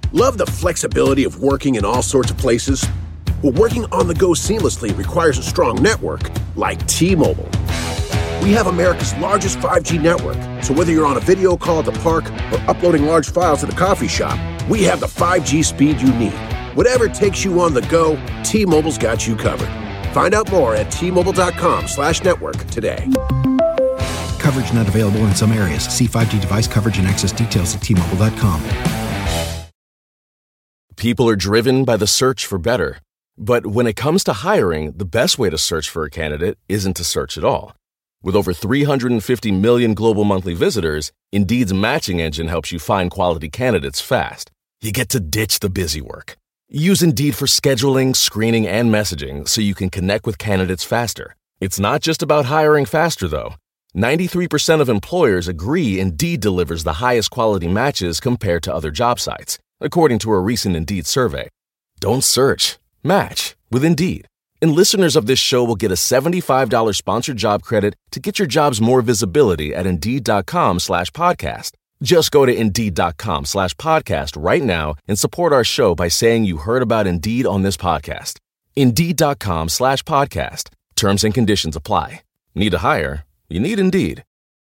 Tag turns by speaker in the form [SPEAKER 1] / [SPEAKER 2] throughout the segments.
[SPEAKER 1] Love the flexibility of working in all sorts of places? Well, working on the go seamlessly requires a strong network like T-Mobile. We have America's largest 5G network, so whether you're on a video call at the park or uploading large files at the coffee shop, we have the 5G speed you need. Whatever takes you on the go, T-Mobile's got you covered. Find out more at T-Mobile.com/network today.
[SPEAKER 2] Coverage not available in some areas. See 5G device coverage and access details at T-Mobile.com.
[SPEAKER 3] People are driven by the search for better. But when it comes to hiring, the best way to search for a candidate isn't to search at all. With over 350 million global monthly visitors, Indeed's matching engine helps you find quality candidates fast. You get to ditch the busy work. Use Indeed for scheduling, screening, and messaging so you can connect with candidates faster. It's not just about hiring faster, though. 93% of employers agree Indeed delivers the highest quality matches compared to other job sites, according to a recent Indeed survey. Don't search. Match with Indeed. And listeners of this show will get a $75 sponsored job credit to get your jobs more visibility at Indeed.com/podcast. Just go to Indeed.com/podcast right now and support our show by saying you heard about Indeed on this podcast. Indeed.com/podcast. Terms and conditions apply. Need to hire? You need Indeed.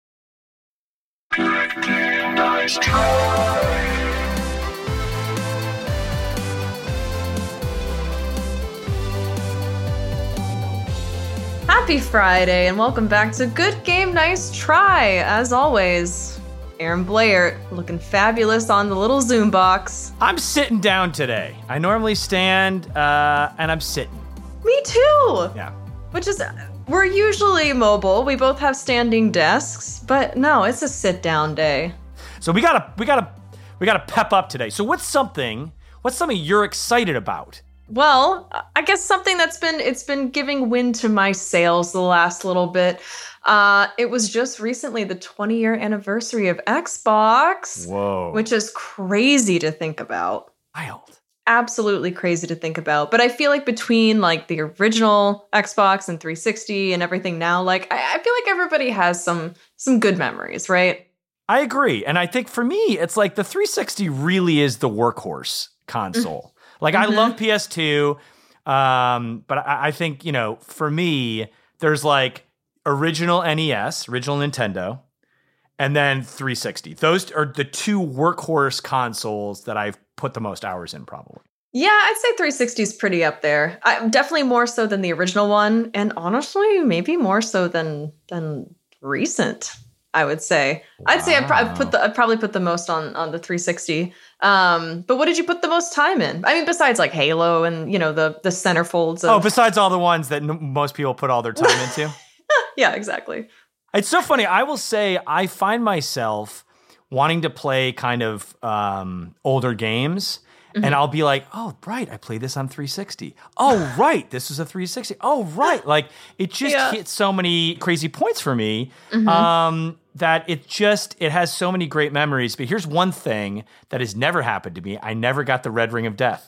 [SPEAKER 4] Happy Friday and welcome back to Good Game Nice Try. As always, Aaron Blair looking fabulous on the little Zoom box.
[SPEAKER 5] I'm sitting down today. I normally stand and I'm sitting.
[SPEAKER 4] Me too.
[SPEAKER 5] Yeah.
[SPEAKER 4] Which is, we're usually mobile. We both have standing desks, but no, it's a sit down day.
[SPEAKER 5] So we gotta pep up today. So what's something you're excited about?
[SPEAKER 4] Well, I guess something it's been giving wind to my sails the last little bit. It was just recently the 20-year anniversary of Xbox.
[SPEAKER 5] Whoa.
[SPEAKER 4] Which is crazy to think about.
[SPEAKER 5] Wild.
[SPEAKER 4] Absolutely crazy to think about. But I feel like between like the original Xbox and 360 and everything now, like I feel like everybody has some good memories, right?
[SPEAKER 5] I agree. And I think for me, it's like the 360 really is the workhorse console. Like, I love PS2, but I think, for me, there's like original NES, original Nintendo, and then 360. Those are the two workhorse consoles that I've put the most hours in, probably.
[SPEAKER 4] Yeah, I'd say 360 is pretty up there. Definitely more so than the original one, and honestly, maybe more so than recent, I would say. Wow. I'd say I'd probably put the most on the 360. But what did you put the most time in? I mean, besides like Halo and, the centerfolds.
[SPEAKER 5] Besides all the ones that most people put all their time into?
[SPEAKER 4] Yeah, exactly.
[SPEAKER 5] It's so funny. I will say I find myself wanting to play kind of older games. And I'll be like, oh, right, I played this on 360. Oh, right, this is a 360. Oh, right. Like, it just hit so many crazy points for me that it has so many great memories. But here's one thing that has never happened to me. I never got the Red Ring of Death.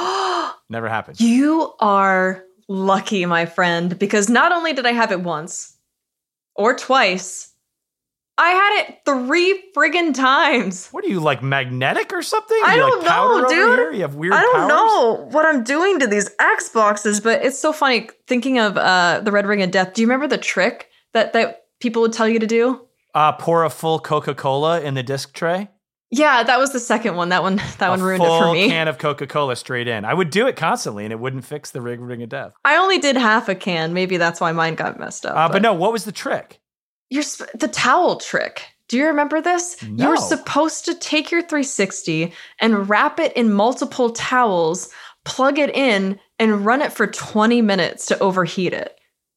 [SPEAKER 5] Never happened.
[SPEAKER 4] You are lucky, my friend, because not only did I have it once or twice, I had it 3 friggin' times.
[SPEAKER 5] What are you, like magnetic or something?
[SPEAKER 4] I don't know, dude.
[SPEAKER 5] Here? You have weird
[SPEAKER 4] powers? I don't know
[SPEAKER 5] what
[SPEAKER 4] what I'm doing to these Xboxes, but it's so funny thinking of the Red Ring of Death. Do you remember the trick that people would tell you to do?
[SPEAKER 5] Pour a full Coca-Cola in the disc tray?
[SPEAKER 4] Yeah, that was the second one. That one ruined it for me.
[SPEAKER 5] A full can of Coca-Cola straight in. I would do it constantly, and it wouldn't fix the Ring of Death.
[SPEAKER 4] I only did half a can. Maybe that's why mine got messed up.
[SPEAKER 5] But no, what was the trick?
[SPEAKER 4] The towel trick. Do you remember this?
[SPEAKER 5] No.
[SPEAKER 4] You were supposed to take your 360 and wrap it in multiple towels, plug it in, and run it for 20 minutes to overheat it.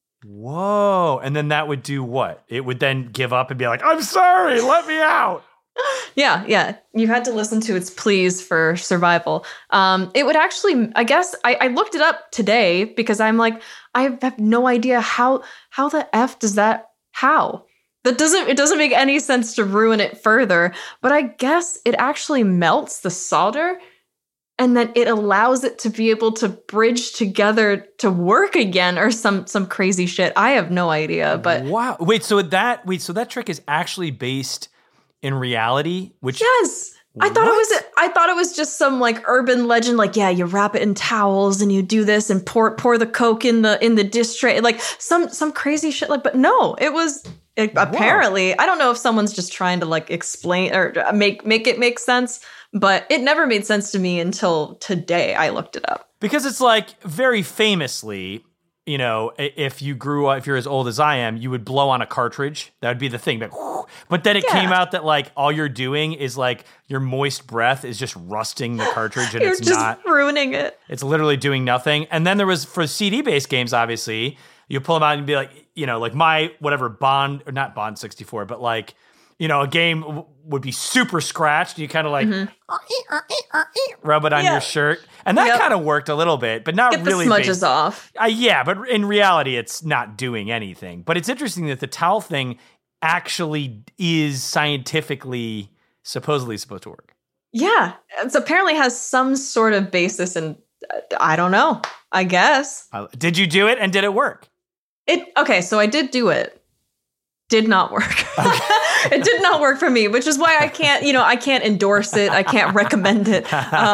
[SPEAKER 5] Whoa. And then that would do what? It would then give up and be like, I'm sorry, let me out.
[SPEAKER 4] Yeah. You had to listen to its pleas for survival. It would actually, I guess, I looked it up today because I'm like, I have no idea how the F does that, how? It doesn't make any sense to ruin it further, but I guess it actually melts the solder and then it allows it to be able to bridge together to work again or some crazy shit. I have no idea, but
[SPEAKER 5] wow. So that trick is actually based in reality, which
[SPEAKER 4] yes. I thought it was just some like urban legend, like, yeah, you wrap it in towels and you do this and pour the Coke in the dish tray, like some crazy shit. Like, but no, it was apparently, I don't know if someone's just trying to like explain or make it make sense, but it never made sense to me until today. I looked it up.
[SPEAKER 5] Because it's like very famously, you know, if you're as old as I am, you would blow on a cartridge. That would be the thing. But then it came out that like all you're doing is like your moist breath is just rusting the cartridge, and
[SPEAKER 4] You're
[SPEAKER 5] it's
[SPEAKER 4] just
[SPEAKER 5] not
[SPEAKER 4] ruining it.
[SPEAKER 5] It's literally doing nothing. And then there was for CD-based games, obviously, you pull them out and be like, you know, like my whatever Bond, or not Bond 64, but like, you know, a game would be super scratched. You kind of like rub it on your shirt. And that kind of worked a little bit, but not
[SPEAKER 4] Get
[SPEAKER 5] really.
[SPEAKER 4] The smudges off.
[SPEAKER 5] Yeah, but in reality, it's not doing anything. But it's interesting that the towel thing actually is scientifically supposedly supposed to work.
[SPEAKER 4] Yeah. It apparently has some sort of basis in, I don't know, I guess.
[SPEAKER 5] Did you do it and did it work?
[SPEAKER 4] Okay, so I did do it. Did not work. Okay. It did not work for me, which is why I can't endorse it. I can't recommend it.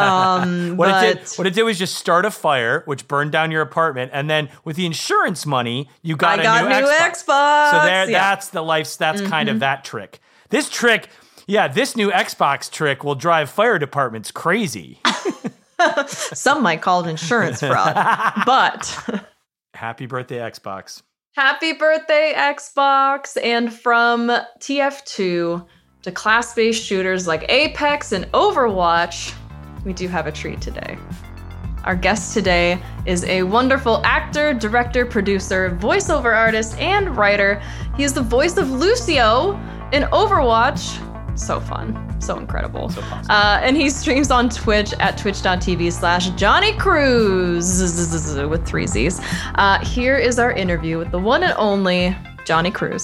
[SPEAKER 5] What it did was just start a fire, which burned down your apartment, and then with the insurance money, you got a new Xbox. So that's the life. That's kind of that trick. This trick, this new Xbox trick will drive fire departments crazy.
[SPEAKER 4] Some might call it insurance fraud, but
[SPEAKER 5] happy birthday, Xbox.
[SPEAKER 4] Happy birthday, Xbox. And from TF2 to class-based shooters like Apex and Overwatch, we do have a treat today. Our guest today is a wonderful actor, director, producer, voiceover artist, and writer. He is the voice of Lucio in Overwatch. So fun. So incredible.
[SPEAKER 5] So awesome.
[SPEAKER 4] And he streams on Twitch at twitch.tv/Johnny Cruz with 3 Z's. Here is our interview with the one and only Johnny Cruz.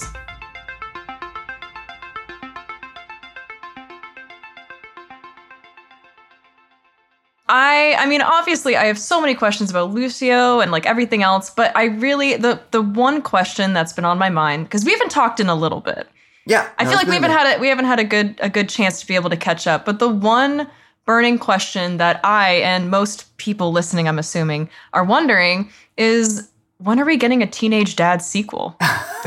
[SPEAKER 4] I mean, obviously, I have so many questions about Lucio and like everything else, but I really, the one question that's been on my mind, because we haven't talked in a little bit.
[SPEAKER 6] Yeah,
[SPEAKER 4] I feel like we haven't had a good chance to be able to catch up. But the one burning question that I and most people listening, I'm assuming, are wondering is, when are we getting a Teenage Dad sequel?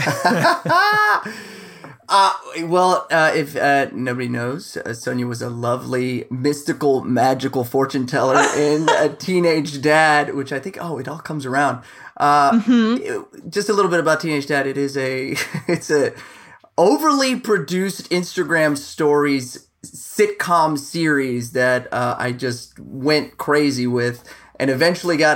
[SPEAKER 6] If nobody knows, Sonia was a lovely, mystical, magical fortune teller in a Teenage Dad, which I think, it all comes around. Just a little bit about Teenage Dad. It's a overly produced Instagram stories sitcom series that I just went crazy with, and eventually got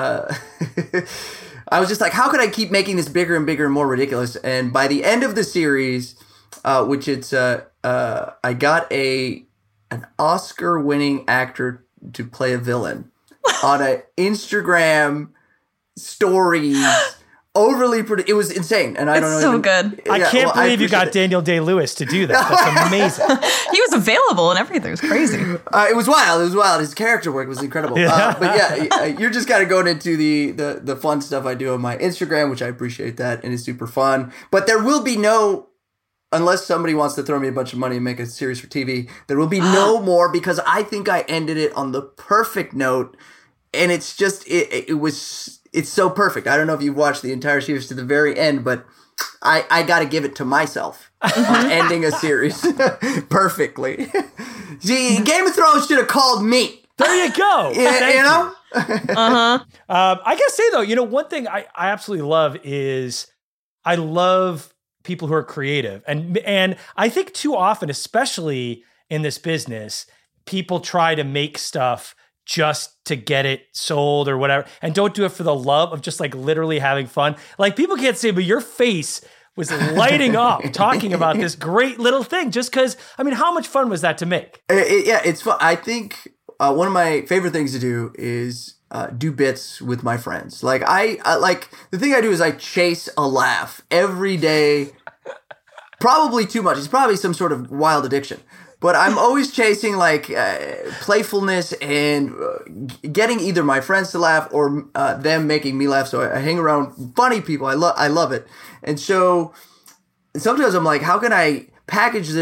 [SPEAKER 6] I was just like, how could I keep making this bigger and bigger and more ridiculous? And by the end of the series, which it's I got an Oscar-winning actor to play a villain on an Instagram stories. Overly produced. It was insane, and I don't know.
[SPEAKER 4] It's so good.
[SPEAKER 5] I can't believe you got Daniel Day-Lewis to do that. That's amazing.
[SPEAKER 4] He was available and everything. It was crazy.
[SPEAKER 6] It was wild. His character work was incredible. But you're just kind of going into the fun stuff I do on my Instagram, which I appreciate that, and it's super fun. But there will be unless somebody wants to throw me a bunch of money and make a series for TV, there will be no more, because I think I ended it on the perfect note, and it's just it's so perfect. I don't know if you've watched the entire series to the very end, but I got to give it to myself on ending a series perfectly. See, Game of Thrones should have called me.
[SPEAKER 5] There you go.
[SPEAKER 6] You know?
[SPEAKER 5] I gotta say, though, one thing I absolutely love is I love people who are creative. And I think too often, especially in this business, people try to make stuff just to get it sold or whatever, and don't do it for the love of just like literally having fun. Like, people can't say, but your face was lighting up talking about this great little thing just because, I mean, how much fun was that to make?
[SPEAKER 6] It's fun. I think one of my favorite things to do is do bits with my friends. Like, I like, the thing I do is I chase a laugh every day. Probably too much. It's probably some sort of wild addiction. But I'm always chasing like playfulness and getting either my friends to laugh or them making me laugh. So I hang around funny people. I love it. And so sometimes I'm like, how can I package this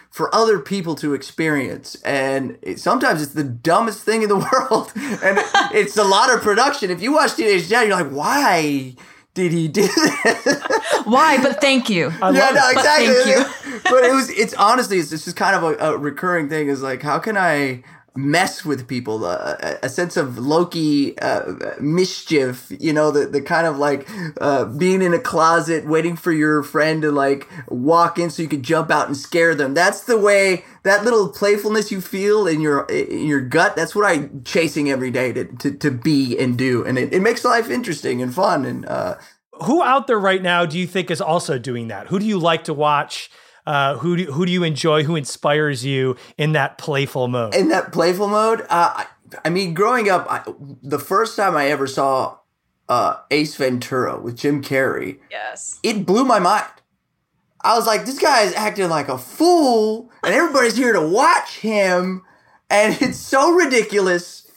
[SPEAKER 6] for other people to experience. And sometimes it's the dumbest thing in the world. And it's a lot of production. If you watch Teenage Dad, you're like, why did he do that?
[SPEAKER 4] Why? But thank you.
[SPEAKER 6] Exactly.
[SPEAKER 4] Thank you.
[SPEAKER 6] But it's honestly, it's just kind of a recurring thing is like, how can I mess with people, a sense of Loki mischief, the kind of like being in a closet waiting for your friend to like walk in so you could jump out and scare them. That's the way, that little playfulness you feel in your gut, that's what I'm chasing every day to be and do, and it makes life interesting and fun. And
[SPEAKER 5] who out there right now do you think is also doing that? Who do you like to watch? Who do you enjoy? Who inspires you in that playful mode?
[SPEAKER 6] In that playful mode, I mean, growing up, the first time I ever saw Ace Ventura with Jim Carrey,
[SPEAKER 4] yes,
[SPEAKER 6] it blew my mind. I was like, this guy is acting like a fool, and everybody's here to watch him, and it's so ridiculous.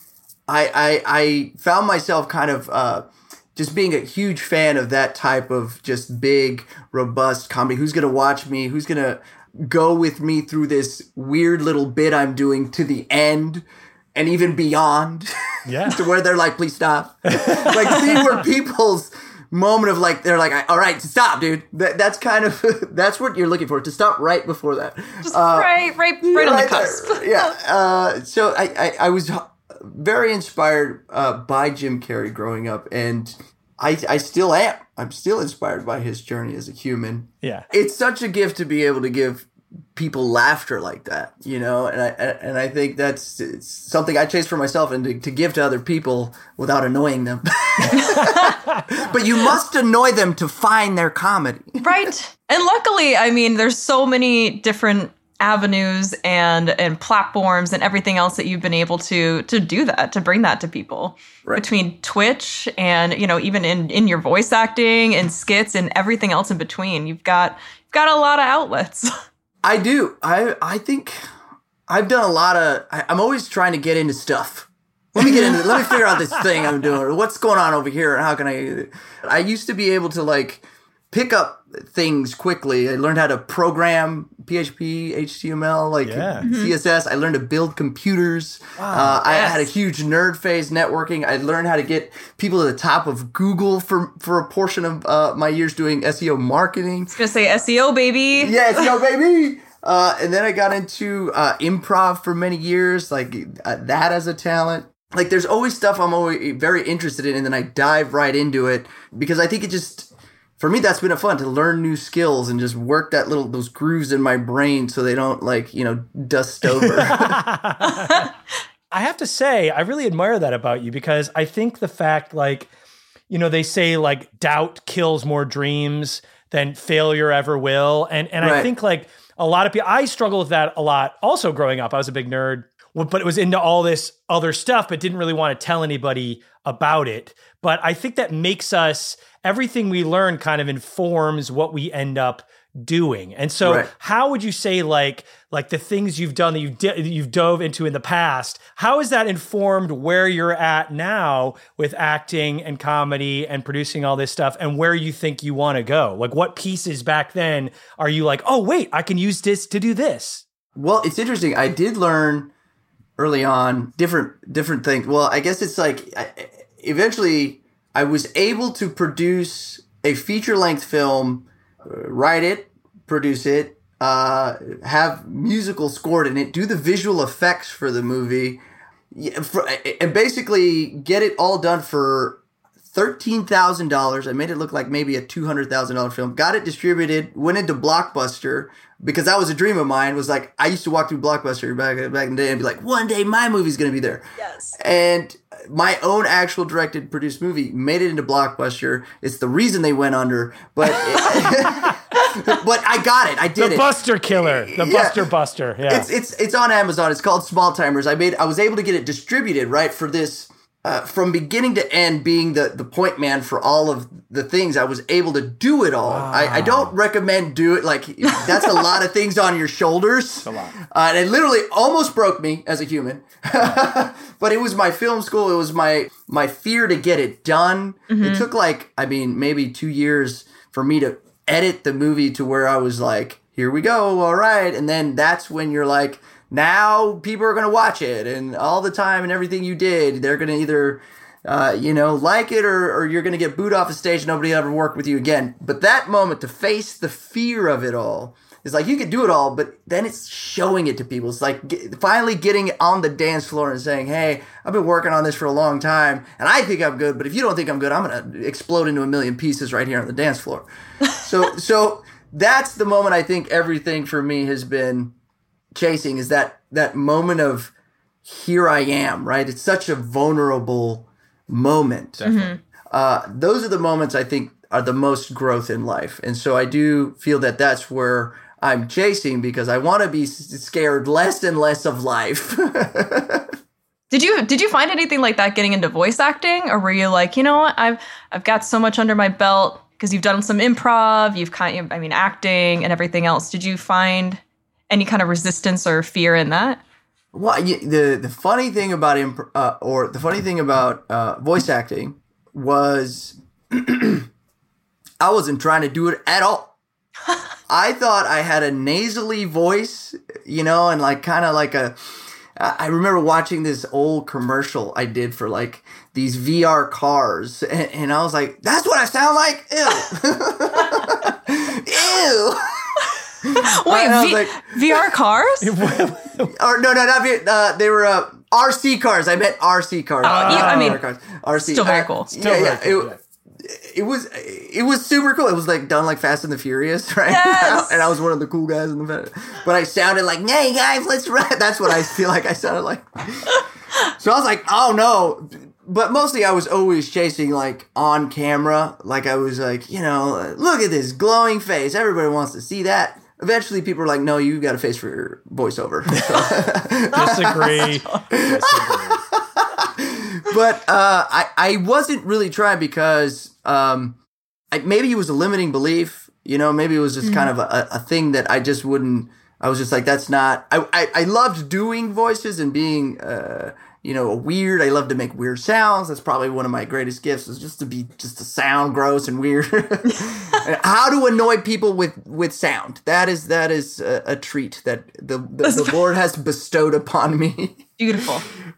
[SPEAKER 6] I found myself kind of just being a huge fan of that type of just big, robust comedy. Who's going to watch me? Who's going to go with me through this weird little bit I'm doing to the end and even beyond?
[SPEAKER 5] Yeah.
[SPEAKER 6] To where they're like, please stop. Like, see where people's moment of like, they're like, all right, stop, dude. That's kind of, that's what you're looking for, to stop right before that.
[SPEAKER 4] Just right on the cusp.
[SPEAKER 6] There. Yeah. So I was very inspired by Jim Carrey growing up, and I still am. I'm still inspired by his journey as a human.
[SPEAKER 5] Yeah,
[SPEAKER 6] it's such a gift to be able to give people laughter like that, and I think it's something I chase for myself and to give to other people without annoying them. But you must annoy them to find their comedy,
[SPEAKER 4] right? And luckily, I mean, there's so many different avenues and platforms and everything else that you've been able to do that, to bring that to people. Right. Between Twitch and, even in your voice acting and skits and everything else in between, you've got a lot of outlets.
[SPEAKER 6] I do. I think I've done a lot of, I'm always trying to get into stuff. Let me figure out this thing I'm doing, or what's going on over here, and how can I used to be able to like pick up things quickly. I learned how to program PHP, HTML, CSS. I learned to build computers. Wow, I had a huge nerd phase networking. I learned how to get people to the top of Google for a portion of my years doing SEO marketing.
[SPEAKER 4] I was going to say SEO, baby.
[SPEAKER 6] Yeah, SEO, baby. And then I got into improv for many years, that as a talent. Like, there's always stuff I'm always very interested in, and then I dive right into it because I think it just... For me, that's been a fun to learn new skills and just work those grooves in my brain so they don't dust over.
[SPEAKER 5] I have to say, I really admire that about you, because I think the fact they say doubt kills more dreams than failure ever will. And right. I think a lot of people, I struggle with that a lot. Also growing up, I was a big nerd, but it was into all this other stuff, but didn't really want to tell anybody about it. But I think that makes us, everything we learn kind of informs what we end up doing. And so right. How would you say like the things you've done that you've dove into in the past, how has that informed where you're at now with acting and comedy and producing all this stuff, and where you think you want to go? Like, what pieces back then are you like, oh wait, I can use this to do this?
[SPEAKER 6] Well, it's interesting. I did learn early on different things. Well, I guess it's eventually I was able to produce a feature-length film, write it, produce it, have musical scored in it, do the visual effects for the movie, and basically get it all done for $13,000. I made it look like maybe a $200,000 film. Got it distributed, went into Blockbuster, because that was a dream of mine. Was like, I used to walk through Blockbuster back in the day and be like, one day my movie's going to be there.
[SPEAKER 4] Yes.
[SPEAKER 6] And my own actual directed, produced movie made it into Blockbuster. It's the reason they went under, but but I got it. I did it.
[SPEAKER 5] The Buster Killer. The Buster. Yeah.
[SPEAKER 6] It's on Amazon. It's called Small Timers. I was able to get it distributed, right, for this. From beginning to end, being the point man for all of the things, I was able to do it all. Wow. I don't recommend do it. That's a lot of things on your shoulders. A lot. And it literally almost broke me as a human. But it was my film school. It was my fear to get it done. Mm-hmm. It took maybe 2 years for me to edit the movie to where I was like, here we go. All right. And then that's when you're like, now people are going to watch it, and all the time and everything you did, they're going to either, like it or you're going to get booed off the stage and nobody will ever work with you again. But that moment to face the fear of it all is like, you could do it all, but then it's showing it to people. It's like finally getting on the dance floor and saying, hey, I've been working on this for a long time and I think I'm good, but if you don't think I'm good, I'm going to explode into a million pieces right here on the dance floor. So that's the moment I think everything for me has been chasing, is that moment of here I am, right? It's such a vulnerable moment. Those are the moments I think are the most growth in life. And so I do feel that that's where I'm chasing, because I want to be scared less and less of life.
[SPEAKER 4] Did you find anything like that getting into voice acting, or were you like, you know what, I've got so much under my belt because you've done some improv, acting and everything else. Did you find any kind of resistance or fear in that?
[SPEAKER 6] Well, the funny thing about voice acting was I wasn't trying to do it at all. I thought I had a nasally voice, and like kind of like I remember watching this old commercial I did for like these VR cars, and I was like, that's what I sound like? Ew. Ew.
[SPEAKER 4] Wait, VR cars?
[SPEAKER 6] Or no, not VR. They were RC cars. I meant RC cars.
[SPEAKER 4] Cars.
[SPEAKER 6] RC.
[SPEAKER 4] Still very cool.
[SPEAKER 6] It was super cool. It was like done like Fast and the Furious, right?
[SPEAKER 4] Yes!
[SPEAKER 6] And I was one of the cool guys in the but I sounded like, hey guys, let's ride. That's what I feel like I sounded like. So I was like, oh no. But mostly I was always chasing like on camera. Like I was like, look at this glowing face. Everybody wants to see that. Eventually people were like, no, you got a face for your voiceover.
[SPEAKER 5] Disagree.
[SPEAKER 6] But I wasn't really trying because maybe it was a limiting belief. Maybe it was just kind of a thing that I just wouldn't. I was just like, that's not. I loved doing voices and being weird. I love to make weird sounds. That's probably one of my greatest gifts, is just to sound gross and weird. How to annoy people with sound. That is a treat that the Lord has bestowed upon me.
[SPEAKER 4] Beautiful.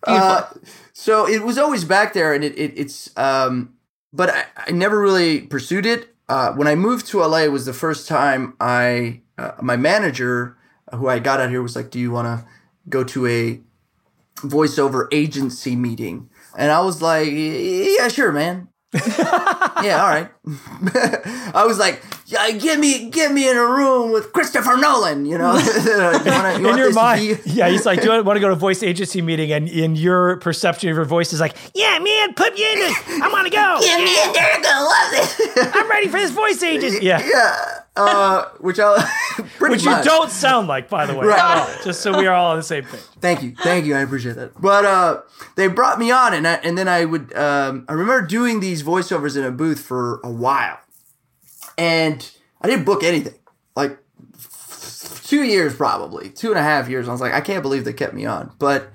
[SPEAKER 6] So it was always back there, and it's but I never really pursued it. When I moved to LA was the first time my manager, who I got out here, was like, do you want to go to a voiceover agency meeting? And I was like, yeah, sure, man. Yeah, all right. I was like, yeah, get me in a room with Christopher Nolan, you want
[SPEAKER 5] in your mind. Yeah, he's like, do you want to go to a voice agency meeting? And in your perception of your voice is like, yeah, man, put me in it. I want to go.
[SPEAKER 6] Get me in there, I'm gonna love it.
[SPEAKER 5] I'm ready for this voice agency. Yeah.
[SPEAKER 6] Yeah. Which
[SPEAKER 5] you don't sound like, by the way.
[SPEAKER 6] Right.
[SPEAKER 5] Just so we are all on the same page.
[SPEAKER 6] Thank you. I appreciate that. But they brought me on, and then I would. I remember doing these voiceovers in a booth for a while, and I didn't book anything. Like 2 years, probably 2.5 years. I was like, I can't believe they kept me on. But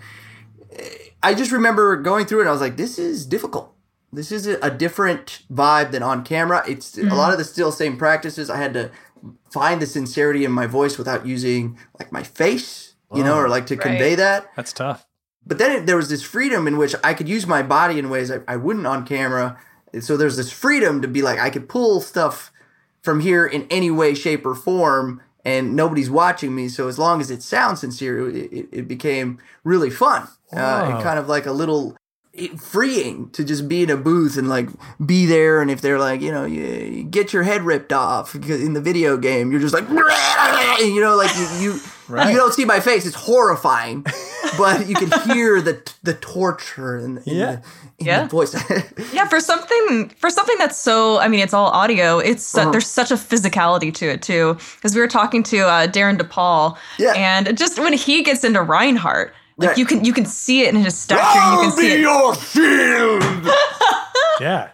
[SPEAKER 6] I just remember going through it. And I was like, this is difficult. This is a different vibe than on camera. It's a lot of the still same practices. I had to find the sincerity in my voice without using like my face, or like to convey that.
[SPEAKER 5] That's tough.
[SPEAKER 6] But then there was this freedom in which I could use my body in ways I wouldn't on camera. So there's this freedom to be like, I could pull stuff from here in any way, shape, or form, and nobody's watching me. So as long as it sounds sincere, it became really fun. And kind of like a little freeing to just be in a booth and like be there. And if they're like, you get your head ripped off because in the video game, you're just like, like you don't see my face. It's horrifying, but you can hear the torture in the voice.
[SPEAKER 4] Yeah, for something that's so, it's all audio. It's there's such a physicality to it too. Because we were talking to Darren DePaul, and just when he gets into Reinhardt, like you can see it in his stature. You can see it.
[SPEAKER 6] Your shield.
[SPEAKER 5] Yeah.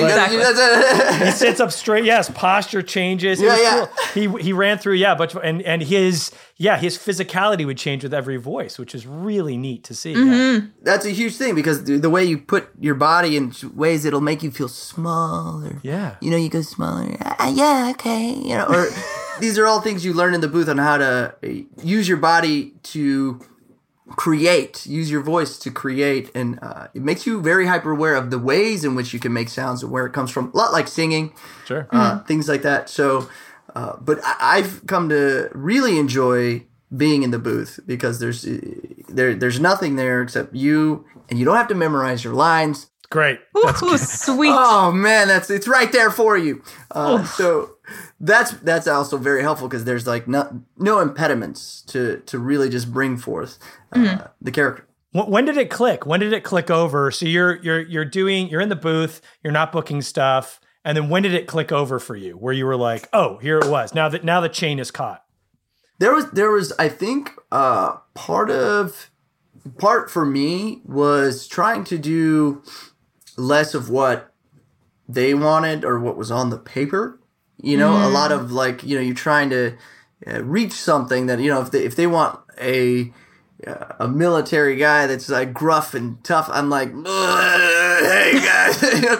[SPEAKER 5] He sits up straight. Yes, posture changes. Cool. He ran through and his physicality would change with every voice, which is really neat to see.
[SPEAKER 6] Mm-hmm. Yeah. That's a huge thing because the way you put your body in ways it'll make you feel smaller.
[SPEAKER 5] Yeah.
[SPEAKER 6] You go smaller. Yeah, okay. Or these are all things you learn in the booth on how to use your body to create, use your voice to create, and it makes you very hyper aware of the ways in which you can make sounds and where it comes from. A lot like singing,
[SPEAKER 5] Sure.
[SPEAKER 6] Things like that. So, but I've come to really enjoy being in the booth because there's nothing there except you, and you don't have to memorize your lines.
[SPEAKER 5] Great.
[SPEAKER 4] Ooh, sweet.
[SPEAKER 6] Oh man, it's right there for you. So that's also very helpful because there's like no impediments to really just bring forth the character.
[SPEAKER 5] When did it click? When did it click over? So you're in the booth, you're not booking stuff, and then when did it click over for you? Where you were like, oh, here it was. Now the chain is caught.
[SPEAKER 6] There was I think part for me was trying to do less of what they wanted or what was on the paper. A lot of like, you're trying to reach something that, if they want a military guy that's like gruff and tough, I'm like, hey guys,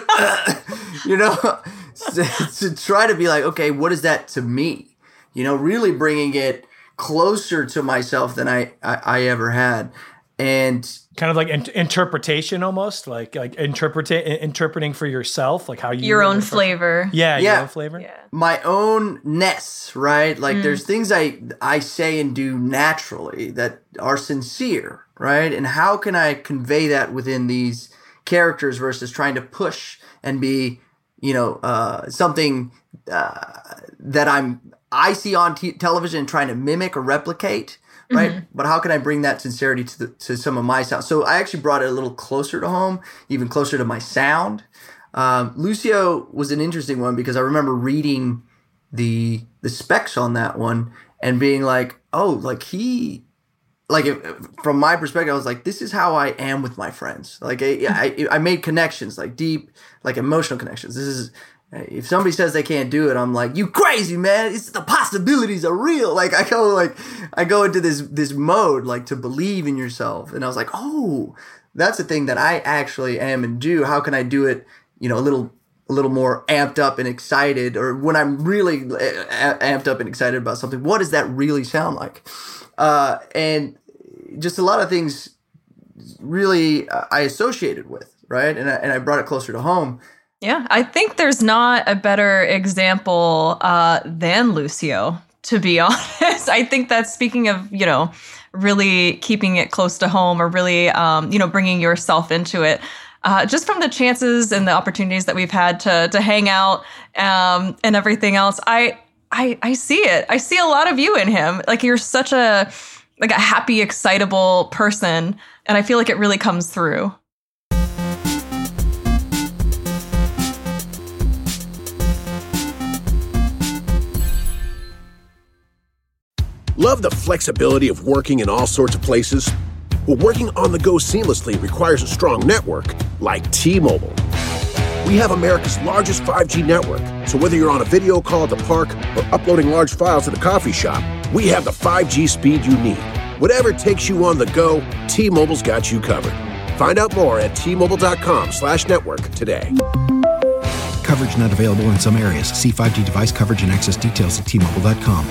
[SPEAKER 6] to try to be like, okay, what is that to me? Really bringing it closer to myself than I ever had. And
[SPEAKER 5] kind of like interpretation, almost like interpreting for yourself, like how you
[SPEAKER 4] your own flavor.
[SPEAKER 5] Your own flavor.
[SPEAKER 4] Yeah.
[SPEAKER 6] My own ness, right? Like there's things I say and do naturally that are sincere, right? And how can I convey that within these characters versus trying to push and be, something that I see on television and trying to mimic or replicate. Right. But how can I bring that sincerity to some of my sound? So I actually brought it a little closer to home, even closer to my sound. Lucio was an interesting one because I remember reading the specs on that one and being like, oh, like from my perspective, I was like, this is how I am with my friends. Like I made connections, like deep, like emotional connections. This is, if somebody says they can't do it, I'm like, you crazy, man. It's the possibilities are real. Like I go into this mode, like to believe in yourself. And I was like, oh, that's a thing that I actually am and do. How can I do it, a little more amped up and excited, or when I'm really amped up and excited about something, what does that really sound like? And just a lot of things really I associated with, right? And I brought it closer to home.
[SPEAKER 4] Yeah, I think there's not a better example than Lucio, to be honest. I think that speaking of, really keeping it close to home or really, bringing yourself into it, just from the chances and the opportunities that we've had to hang out and everything else, I see it. I see a lot of you in him. Like you're such a happy, excitable person, and I feel like it really comes through.
[SPEAKER 1] Love the flexibility of working in all sorts of places? Well, working on the go seamlessly requires a strong network like T-Mobile. We have America's largest 5G network, so whether you're on a video call at the park or uploading large files at a coffee shop, we have the 5G speed you need. Whatever takes you on the go, T-Mobile's got you covered. Find out more at T-Mobile.com/network today.
[SPEAKER 2] Coverage not available in some areas. See 5G device coverage and access details at T-Mobile.com.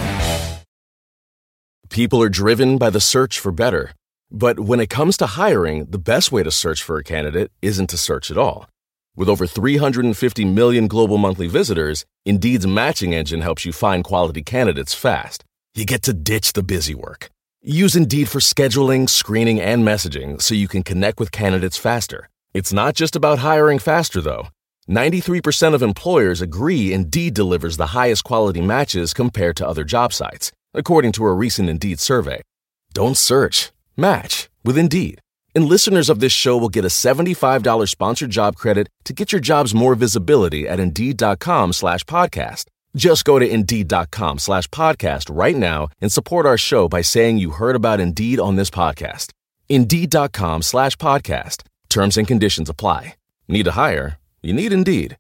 [SPEAKER 3] People are driven by the search for better. But when it comes to hiring, the best way to search for a candidate isn't to search at all. With over 350 million global monthly visitors, Indeed's matching engine helps you find quality candidates fast. You get to ditch the busy work. Use Indeed for scheduling, screening, and messaging so you can connect with candidates faster. It's not just about hiring faster, though. 93% of employers agree Indeed delivers the highest quality matches compared to other job sites, according to a recent Indeed survey. Don't search. Match with Indeed. And listeners of this show will get a $75 sponsored job credit to get your jobs more visibility at Indeed.com/podcast. Just go to Indeed.com/podcast right now and support our show by saying you heard about Indeed on this podcast. Indeed.com/podcast. Terms and conditions apply. Need to hire? You need Indeed.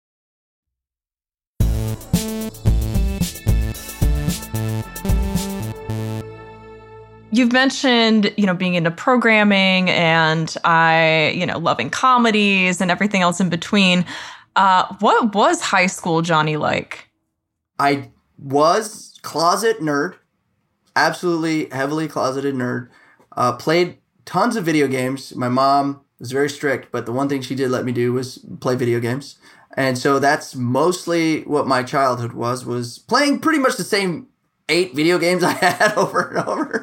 [SPEAKER 4] You've mentioned, being into programming and loving comedies and everything else in between. What was high school Johnny like?
[SPEAKER 6] I was closet nerd, absolutely heavily closeted nerd. Played tons of video games. My mom was very strict, but the one thing she did let me do was play video games. And so that's mostly what my childhood was playing pretty much the same 8 video games I had over and over.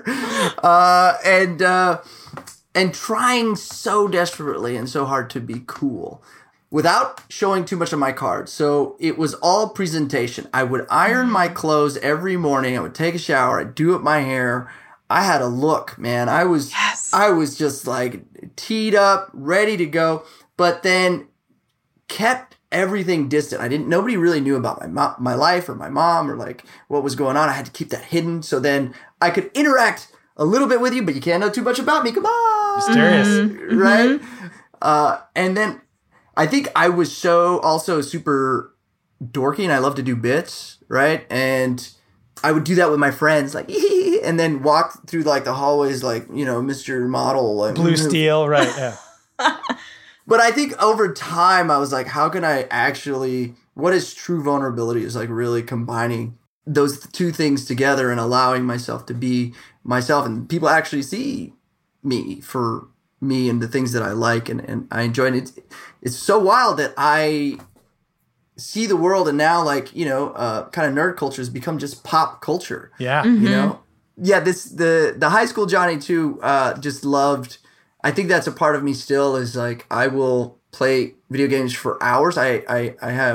[SPEAKER 6] And trying so desperately and so hard to be cool without showing too much of my cards. So it was all presentation. I would iron my clothes every morning. I would take a shower. I'd do up my hair. I had a look, man. I was just like teed up, ready to go, but then kept everything distant. Nobody really knew about my life or my mom or like what was going on. I had to keep that hidden. So then I could interact a little bit with you, but you can't know too much about me. Come on.
[SPEAKER 5] Mysterious.
[SPEAKER 6] Right? And then I think I was so also super dorky and I love to do bits, right? And I would do that with my friends, like, and then walk through like the hallways, like, you know, Mr. Model. Like,
[SPEAKER 5] Blue Steel, right, yeah.
[SPEAKER 6] But I think over time, I was like, how can I what is true vulnerability is like really combining those two things together and allowing myself to be myself and people actually see me for me and the things that I like and I enjoy. And it's so wild that I see the world and now like, you know, kind of nerd culture has become just pop culture.
[SPEAKER 5] Yeah.
[SPEAKER 6] You know? Yeah, the high school Johnny too, just loved. I think that's a part of me still is like I will play video games for hours. I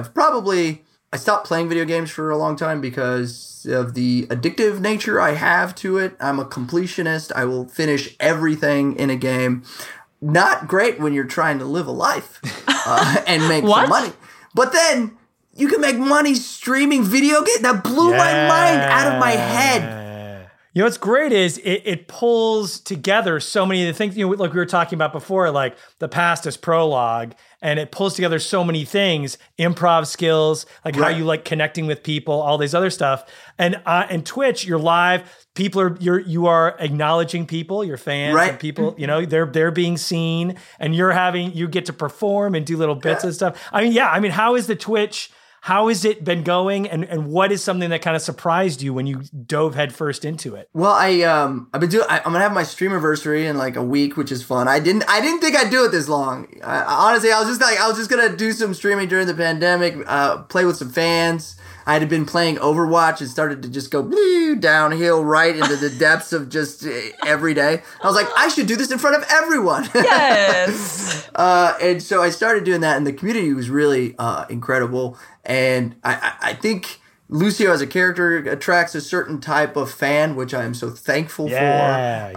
[SPEAKER 6] stopped playing video games for a long time because of the addictive nature I have to it. I'm a completionist. I will finish everything in a game. Not great when you're trying to live a life and make some money. But then you can make money streaming video games. That blew my mind out of my head.
[SPEAKER 5] You know what's great is it pulls together so many of the things, you know, like we were talking about before, like the past is prologue, and it pulls together so many things, improv skills, like how you like connecting with people, all this other stuff. And Twitch, you're live, you are acknowledging people, your fans and people, you know, they're being seen, and you get to perform and do little bits and stuff. I mean, how is the Twitch? How has it been going, and what is something that kind of surprised you when you dove headfirst into it?
[SPEAKER 6] Well, I'm gonna have my streamiversary in like a week, which is fun. I didn't think I'd do it this long. Honestly, I was just gonna do some streaming during the pandemic, play with some fans. I had been playing Overwatch and started to just go downhill right into the depths of just every day. I was like, I should do this in front of everyone.
[SPEAKER 4] Yes.
[SPEAKER 6] And so I started doing that, and the community was really incredible. And I think Lucio as a character attracts a certain type of fan, which I am so thankful for. And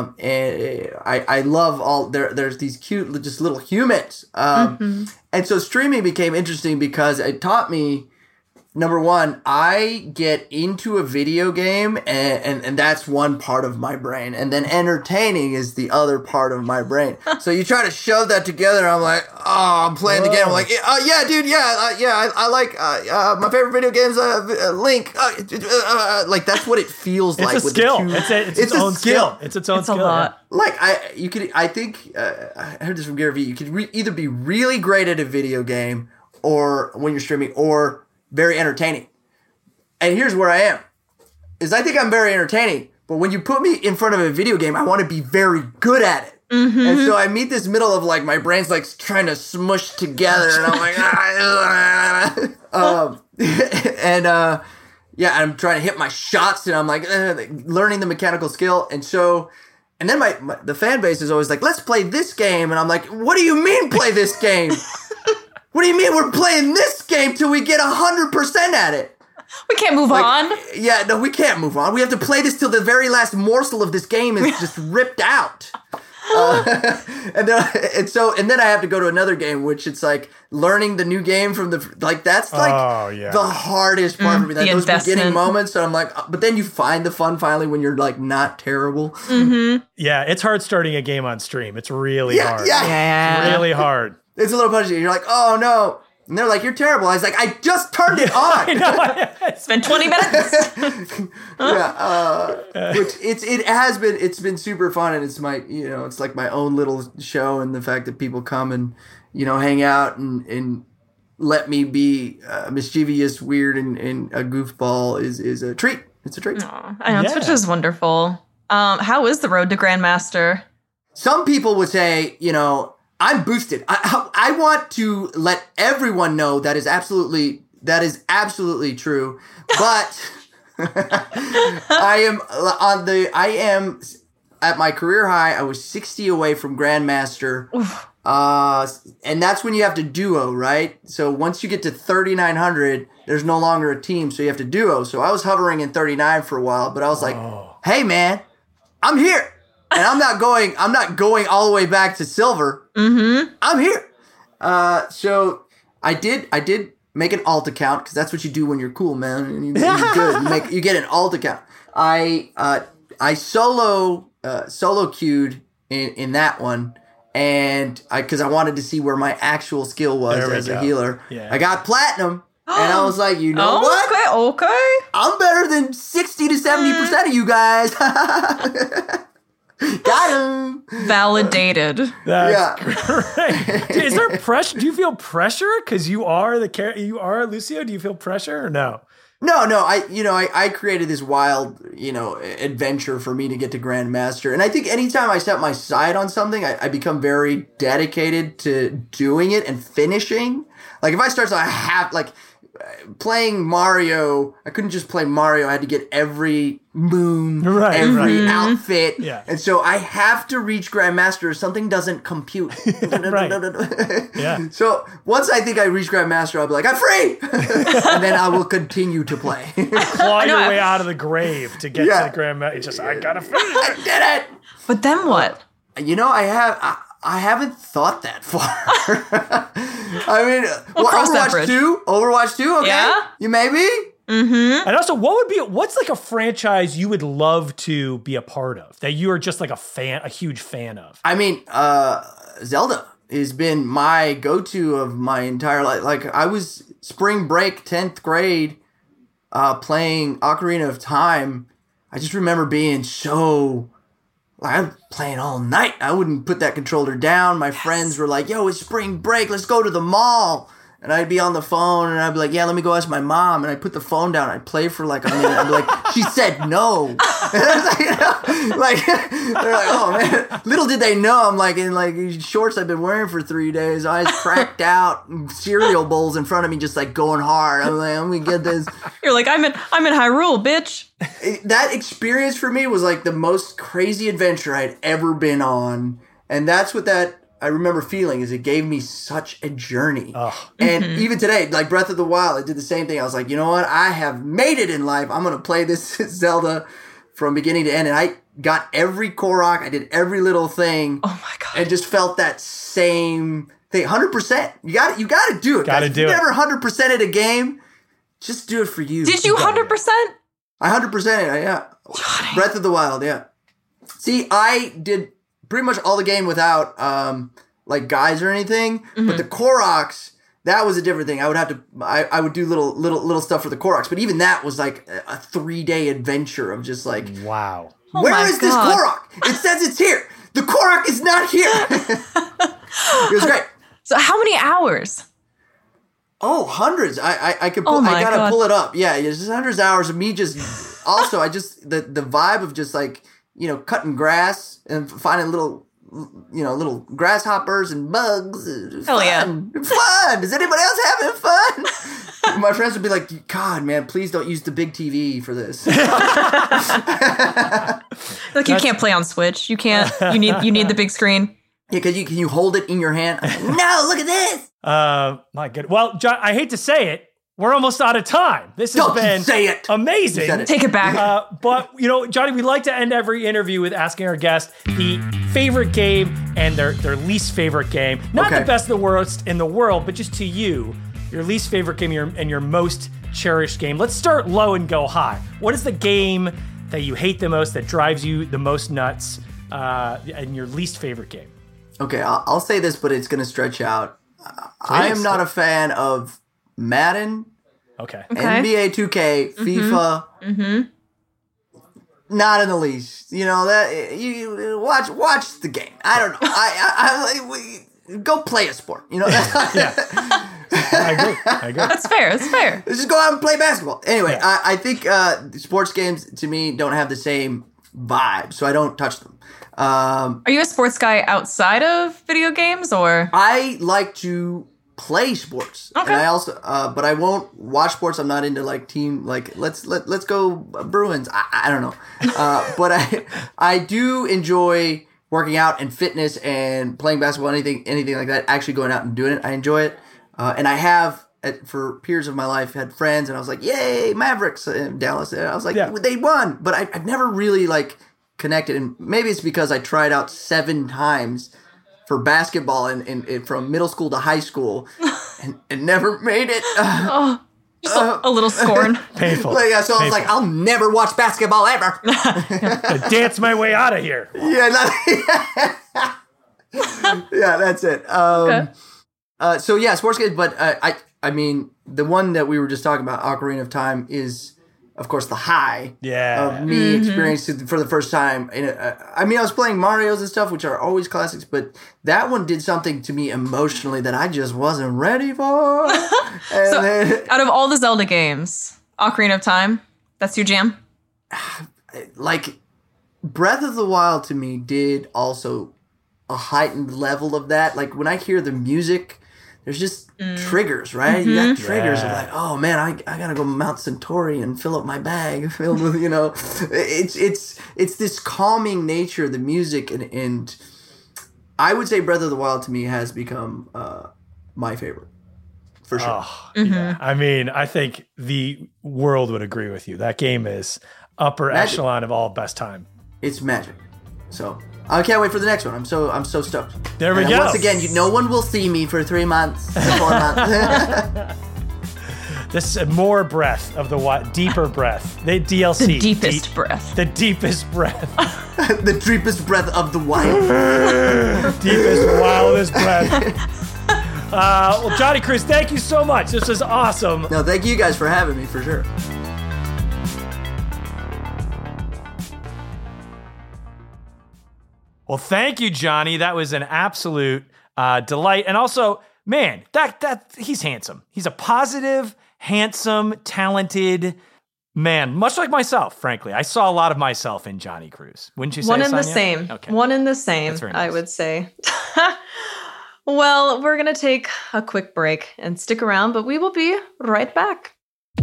[SPEAKER 6] I love there's these cute, just little humans. And so streaming became interesting because it taught me, number one, I get into a video game and that's one part of my brain. And then entertaining is the other part of my brain. So you try to shove that together and I'm like, oh, I'm playing the game. I'm like, yeah, dude, I like, my favorite video games, Link. Like that's what it feels like.
[SPEAKER 5] It's a skill. It's its own skill. It's its own skill.
[SPEAKER 4] A lot.
[SPEAKER 6] Like I think, I heard this from Gary Vee, you could either be really great at a video game or when you're streaming or very entertaining. And here's where I am. I think I'm very entertaining, but when you put me in front of a video game, I want to be very good at it. And so I meet this middle of like, my brain's like trying to smush together and I'm like, I'm trying to hit my shots and I'm like, learning the mechanical skill. And then the fan base is always like, let's play this game. And I'm like, what do you mean play this game? What do you mean we're playing this game till we get 100% at it?
[SPEAKER 4] We can't move on.
[SPEAKER 6] Yeah, no, we can't move on. We have to play this till the very last morsel of this game is just ripped out. And then I have to go to another game, which it's like learning the new game from that's like the hardest part for me. Those beginning moments. And I'm like, but then you find the fun finally when you're like not terrible.
[SPEAKER 5] Yeah, it's hard starting a game on stream. It's really hard.
[SPEAKER 6] Yeah.
[SPEAKER 5] It's really hard.
[SPEAKER 6] It's a little punchy. You're like, oh no. And they're like, you're terrible. I was like, I just turned it on.
[SPEAKER 5] I know.
[SPEAKER 4] It's been 20 minutes.
[SPEAKER 6] Which it's been super fun, and it's it's like my own little show, and the fact that people come and, hang out and let me be mischievous, weird, and a goofball is a treat. It's a treat.
[SPEAKER 4] Aww, I know, Switch is wonderful. How is the road to Grandmaster?
[SPEAKER 6] Some people would say, I'm boosted. I want to let everyone know that is absolutely true. But I am at my career high. I was 60 away from Grandmaster. And that's when you have to duo, right? So once you get to 3,900, there's no longer a team, so you have to duo. So I was hovering in 39 for a while, but I was like, hey man, I'm here. And I'm not going all the way back to silver. Mm-hmm. I'm here. So I did make an alt account, because that's what you do when you're cool, man. And you're good. You get an alt account. I solo queued in that one. And because I wanted to see where my actual skill was as a healer. Yeah. I got platinum, and I was like, what?
[SPEAKER 4] Okay.
[SPEAKER 6] I'm better than 60 to 70% of you guys. Got him.
[SPEAKER 4] Validated.
[SPEAKER 5] That's great. Is there pressure? Do you feel pressure because you are Lucio? Do you feel pressure or no?
[SPEAKER 6] No. I created this wild, adventure for me to get to Grandmaster. And I think anytime I set my sight on something, I become very dedicated to doing it and finishing. Like if I start playing Mario, I couldn't just play Mario. I had to get every moon, every outfit. Yeah. And so I have to reach Grandmaster or something doesn't compute.
[SPEAKER 5] Yeah.
[SPEAKER 6] So once I think I reach Grandmaster, I'll be like, I'm free! And then I will continue to play.
[SPEAKER 5] Claw your way out of the grave to get to the Grandmaster. It's just, I gotta finish it.
[SPEAKER 6] I did it!
[SPEAKER 4] But then what?
[SPEAKER 6] I haven't thought that far. I mean, Overwatch 2, okay? Yeah? You maybe?
[SPEAKER 4] Mm-hmm.
[SPEAKER 5] And also, what's like a franchise you would love to be a part of that you are just like a huge fan of?
[SPEAKER 6] I mean, Zelda has been my go-to of my entire life. Like, I was spring break, 10th grade, playing Ocarina of Time. I just remember being so... I'm playing all night. I wouldn't put that controller down. My friends were like, yo, it's spring break. Let's go to the mall. And I'd be on the phone and I'd be like, yeah, let me go ask my mom. And I'd put the phone down. I'd play for like a minute. I'd be like, she said no. They're like, oh man. Little did they know I'm like in like shorts I've been wearing for 3 days, eyes cracked out, cereal bowls in front of me just like going hard. I'm like, I'm going to get this.
[SPEAKER 4] You're like, I'm in Hyrule, bitch.
[SPEAKER 6] That experience for me was like the most crazy adventure I'd ever been on. And that's what I remember feeling is it gave me such a journey. And even today, like Breath of the Wild, I did the same thing. I was like, you know what? I have made it in life. I'm going to play this Zelda from beginning to end. And I got every Korok. I did every little thing.
[SPEAKER 4] Oh my God.
[SPEAKER 6] And just felt that same thing. 100%. You got to do it.
[SPEAKER 5] Got to do it.
[SPEAKER 6] If you never 100%ed a game, just do it for you.
[SPEAKER 4] Did you 100%?
[SPEAKER 6] I 100%ed it, yeah.
[SPEAKER 4] Johnny.
[SPEAKER 6] Breath of the Wild, yeah. See, I did pretty much all the game without like guys or anything, but the Koroks, that was a different thing. I would do little stuff for the Koroks, but even that was like a 3-day adventure of just like,
[SPEAKER 5] wow,
[SPEAKER 6] where is this Korok? It says it's here. The Korok is not here. It was great.
[SPEAKER 4] So how many hours?
[SPEAKER 6] Oh, hundreds. I could pull, I gotta pull it up. Yeah, it's just hundreds of hours of me just. Also, the vibe of just like cutting grass and finding little grasshoppers and bugs.
[SPEAKER 4] Hell yeah,
[SPEAKER 6] fun. Is anybody else having fun? My friends would be like, God, man, please don't use the big TV for this.
[SPEAKER 4] Like you can't play on Switch. You can't. You need the big screen.
[SPEAKER 6] Yeah, because can you hold it in your hand? No, look at this.
[SPEAKER 5] My good. Well, John, I hate to say it, we're almost out of time. This has been amazing.
[SPEAKER 4] Take it back.
[SPEAKER 5] But Johnny, we like to end every interview with asking our guest the favorite game and their least favorite game. Not the best of the worst in the world, but just to you, your least favorite game and your most cherished game. Let's start low and go high. What is the game that you hate the most, that drives you the most nuts, and your least favorite game?
[SPEAKER 6] Okay, I'll say this, but it's going to stretch out. I am not a fan of Madden, NBA 2K, FIFA. Not in the least. That you watch the game. I don't know. I go play a sport.
[SPEAKER 5] I agree.
[SPEAKER 4] That's fair.
[SPEAKER 6] Let's just go out and play basketball. Anyway,
[SPEAKER 5] Yeah.
[SPEAKER 6] I think sports games to me don't have the same vibe, so I don't touch them.
[SPEAKER 4] Are you a sports guy outside of video games, or?
[SPEAKER 6] I like to play sports.
[SPEAKER 4] Okay.
[SPEAKER 6] And I also, but I won't watch sports. I'm not into like team, like let's go Bruins. I don't know. But I do enjoy working out and fitness and playing basketball, anything like that, actually going out and doing it. I enjoy it. And I have, for periods of my life, had friends and I was like, yay, Mavericks in Dallas. And I was like, They won. But I've never really like connected. And maybe it's because I tried out 7 times for basketball and from middle school to high school and never made it.
[SPEAKER 4] Just a little scorn.
[SPEAKER 5] Painful.
[SPEAKER 6] So I was like, I'll never watch basketball ever.
[SPEAKER 5] I dance my way out of here.
[SPEAKER 6] Yeah, that's it.
[SPEAKER 4] Okay.
[SPEAKER 6] So yeah, sports games, but I mean, the one that we were just talking about, Ocarina of Time, is of course the high of me experiencing it for the first time. And I mean, I was playing Mario's and stuff, which are always classics, but that one did something to me emotionally that I just wasn't ready for.
[SPEAKER 4] Out of all the Zelda games, Ocarina of Time, that's your jam?
[SPEAKER 6] Like, Breath of the Wild to me did also a heightened level of that. Like, when I hear the music, there's just triggers, right? You got triggers of like, oh man, I gotta go Mount Centauri and fill up my bag filled with, it's this calming nature of the music, and I would say Breath of the Wild to me has become my favorite. For sure.
[SPEAKER 5] Oh, yeah. I mean, I think the world would agree with you. That game is upper echelon of all best time.
[SPEAKER 6] It's magic. So I can't wait for the next one. I'm so stoked.
[SPEAKER 5] There we go.
[SPEAKER 6] Once again, no one will see me for 3 months, 4 months.
[SPEAKER 5] This is more breath of the deeper breath. The DLC.
[SPEAKER 4] The deepest breath.
[SPEAKER 5] The deepest breath.
[SPEAKER 6] The deepest breath of the wild.
[SPEAKER 5] Deepest, wildest breath. Well, Johnny Cruz, thank you so much. This was awesome.
[SPEAKER 6] No, thank you guys for having me, for sure.
[SPEAKER 5] Well, thank you, Johnny. That was an absolute delight. And also, man, that he's handsome. He's a positive, handsome, talented man, much like myself, frankly. I saw a lot of myself in Johnny Cruz. Wouldn't you say,
[SPEAKER 4] One in
[SPEAKER 5] Sonia?
[SPEAKER 4] the same.
[SPEAKER 5] Okay.
[SPEAKER 4] One in the same,
[SPEAKER 5] That's very nice.
[SPEAKER 4] I would say. Well, we're going to take a quick break and stick around, but we will be right back.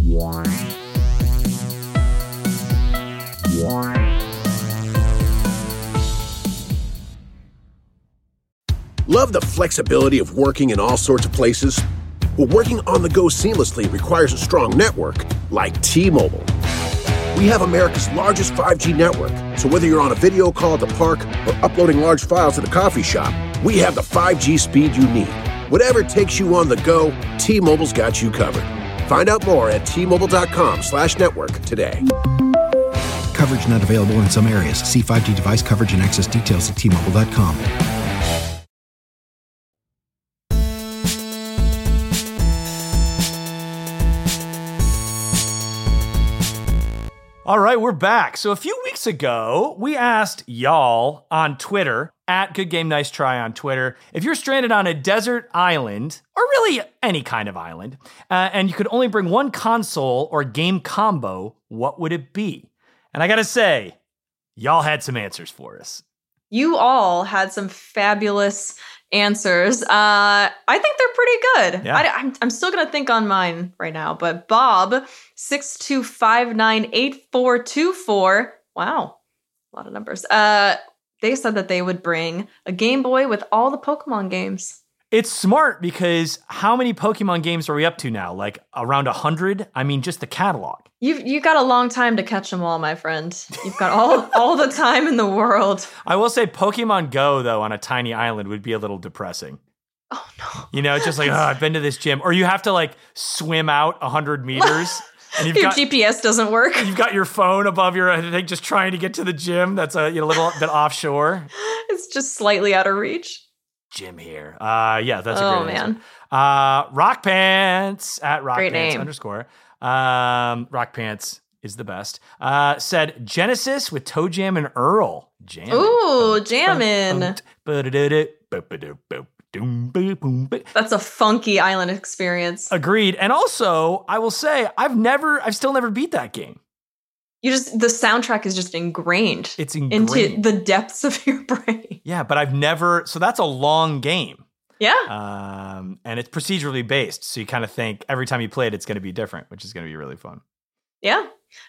[SPEAKER 1] Love the flexibility of working in all sorts of places? Well, working on the go seamlessly requires a strong network like T-Mobile. We have America's largest 5G network, so whether you're on a video call at the park or uploading large files at a coffee shop, we have the 5G speed you need. Whatever takes you on the go, T-Mobile's got you covered. Find out more at T-Mobile.com/network today.
[SPEAKER 2] Coverage not available in some areas. See 5G device coverage and access details at T-Mobile.com.
[SPEAKER 5] All right, we're back. So a few weeks ago, we asked y'all on Twitter, at Good Game Nice Try on Twitter, if you're stranded on a desert island, or really any kind of island, and you could only bring one console or game combo, what would it be? And I gotta say, y'all had some answers for us.
[SPEAKER 4] You all had some fabulous answers. I think they're pretty good.
[SPEAKER 5] Yeah.
[SPEAKER 4] I'm still going to think on mine right now, but Bob, 62598424, wow, a lot of numbers. They said that they would bring a Game Boy with all the Pokemon games.
[SPEAKER 5] It's smart because how many Pokemon games are we up to now? Like around 100? I mean, just the catalog.
[SPEAKER 4] You've got a long time to catch them all, my friend. You've got all the time in the world.
[SPEAKER 5] I will say Pokemon Go, though, on a tiny island would be a little depressing.
[SPEAKER 4] Oh, no.
[SPEAKER 5] You know, just like, I've been to this gym. Or you have to, like, swim out 100 meters. And
[SPEAKER 4] Your GPS doesn't work.
[SPEAKER 5] You've got your phone above your thing just trying to get to the gym. That's a little bit offshore.
[SPEAKER 4] It's just slightly out of reach.
[SPEAKER 5] Gym here. Yeah, that's a
[SPEAKER 4] Oh,
[SPEAKER 5] great
[SPEAKER 4] man.
[SPEAKER 5] answer. Rock Pants, at Rock
[SPEAKER 4] Great
[SPEAKER 5] Pants
[SPEAKER 4] name.
[SPEAKER 5] _. Rock Pants is the best. Said Genesis with Toe Jam and Earl. Jammin'.
[SPEAKER 4] Ooh, jammin'.
[SPEAKER 5] Doom, boom, boom, boom.
[SPEAKER 4] That's a funky island experience.
[SPEAKER 5] Agreed. And also, I will say, I've still never beat that game.
[SPEAKER 4] The soundtrack is just ingrained.
[SPEAKER 5] It's ingrained
[SPEAKER 4] into the depths of your brain.
[SPEAKER 5] Yeah, but so that's a long game.
[SPEAKER 4] Yeah.
[SPEAKER 5] And it's procedurally based. So you kind of think every time you play it, it's going to be different, which is going to be really fun.
[SPEAKER 4] Yeah.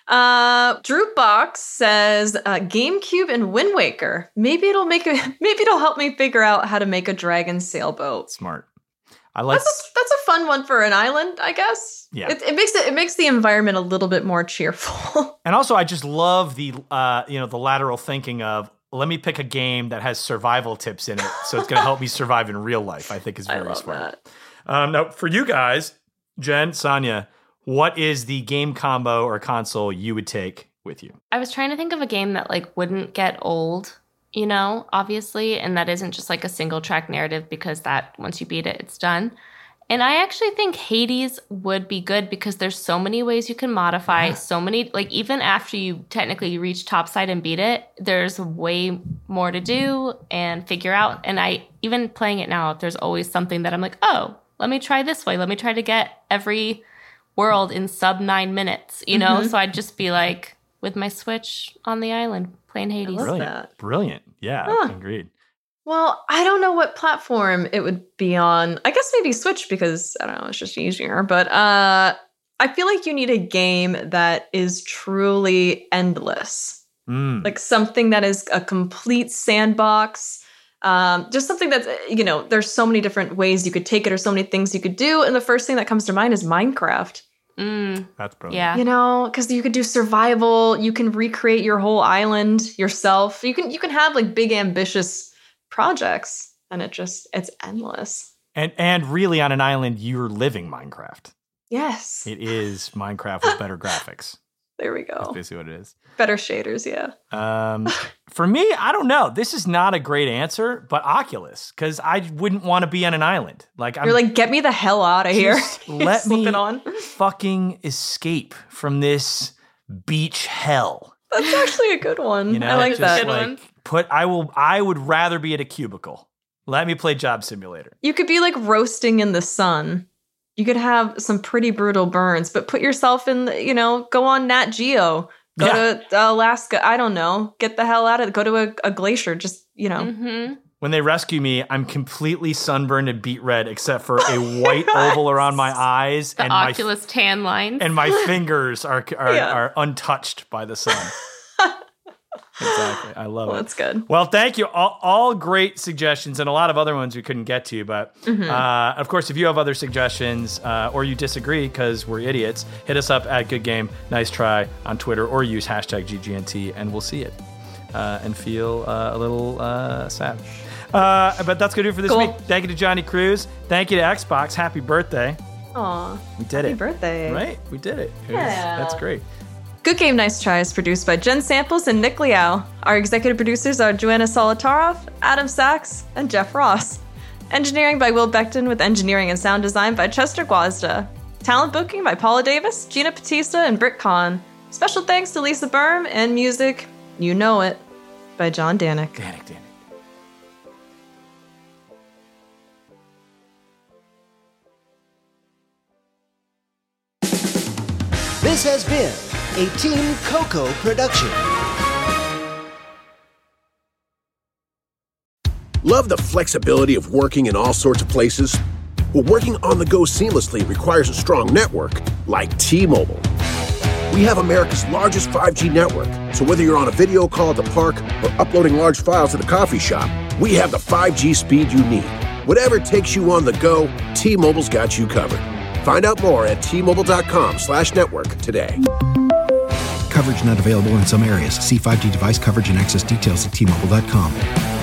[SPEAKER 4] Drewbox says GameCube and Wind Waker. Maybe it'll help me figure out how to make a dragon sailboat.
[SPEAKER 5] Smart. I like
[SPEAKER 4] that's a fun one for an island, I guess.
[SPEAKER 5] Yeah.
[SPEAKER 4] It makes the environment a little bit more cheerful.
[SPEAKER 5] And also, I just love the the lateral thinking of, let me pick a game that has survival tips in it, so it's going to help me survive in real life. I think is very smart. Now, for you guys, Jen, Sonia, what is the game combo or console you would take with you?
[SPEAKER 7] I was trying to think of a game that wouldn't get old, obviously, and that isn't just a single track narrative, because that once you beat it, it's done. And I actually think Hades would be good because there's so many ways you can modify, so many, even after you technically reach topside and beat it, there's way more to do and figure out. And even playing it now, there's always something that I'm like, oh, let me try this way. Let me try to get every world in sub 9 minutes, So I'd just be with my Switch on the island playing Hades.
[SPEAKER 5] Brilliant. Yeah, agreed.
[SPEAKER 4] Well, I don't know what platform it would be on. I guess maybe Switch, because, I don't know, it's just easier. But I feel like you need a game that is truly endless. Something that is a complete sandbox. Just something that's, there's so many different ways you could take it or so many things you could do. And the first thing that comes to mind is Minecraft.
[SPEAKER 5] That's brilliant.
[SPEAKER 7] Yeah.
[SPEAKER 4] Because you could do survival. You can recreate your whole island yourself. You can have big ambitious projects, and it's endless.
[SPEAKER 5] And really, on an island, you're living Minecraft.
[SPEAKER 4] Yes.
[SPEAKER 5] It is Minecraft with better graphics.
[SPEAKER 4] There we go.
[SPEAKER 5] That's basically what it is.
[SPEAKER 4] Better shaders, yeah.
[SPEAKER 5] For me, I don't know. This is not a great answer, but Oculus, because I wouldn't want to be on an island.
[SPEAKER 4] You're get me the hell out of here.
[SPEAKER 5] Let me fucking escape from this beach hell.
[SPEAKER 4] That's actually a good one. I like that.
[SPEAKER 5] I would rather be at a cubicle. Let me play Job Simulator.
[SPEAKER 4] You could be roasting in the sun. You could have some pretty brutal burns, but put yourself in, go on Nat Geo. Go to Alaska. I don't know. Get the hell out of it. Go to a glacier. Just,
[SPEAKER 7] Mm-hmm.
[SPEAKER 5] When they rescue me, I'm completely sunburned and beat red, except for a white oval around my eyes.
[SPEAKER 7] The Oculus tan lines.
[SPEAKER 5] And my fingers are untouched by the sun. Exactly. I love it.
[SPEAKER 4] That's good.
[SPEAKER 5] Well, thank you. All great suggestions, and a lot of other ones we couldn't get to. But of course, if you have other suggestions or you disagree because we're idiots, hit us up at Good Game Nice Try on Twitter, or use hashtag GGNT, and we'll see it and feel a little sad. But that's going to do it for this week. Thank you to Johnny Cruz. Thank you to Xbox. Happy birthday.
[SPEAKER 4] Aw.
[SPEAKER 5] We did it.
[SPEAKER 4] Happy birthday.
[SPEAKER 5] Right? We did it. That's great.
[SPEAKER 4] Good Game Nice Try is produced by Jen Samples and Nick Liao. Our executive producers are Joanna Solotaroff, Adam Sachs, and Jeff Ross. Engineering by Will Beckton, with engineering and sound design by Chester Guazda. Talent booking by Paula Davis, Gina Batista, and Britt Kahn. Special thanks to Lisa Berm, and music, You Know It, by John Danik.
[SPEAKER 5] Danik.
[SPEAKER 8] This has been a Team Coco production.
[SPEAKER 1] Love the flexibility of working in all sorts of places? Well, working on the go seamlessly requires a strong network like T-Mobile. We have America's largest 5G network, so whether you're on a video call at the park or uploading large files at a coffee shop, we have the 5G speed you need. Whatever takes you on the go, T-Mobile's got you covered. Find out more at T-Mobile.com/network today.
[SPEAKER 2] Coverage not available in some areas. See 5G device coverage and access details at T-Mobile.com.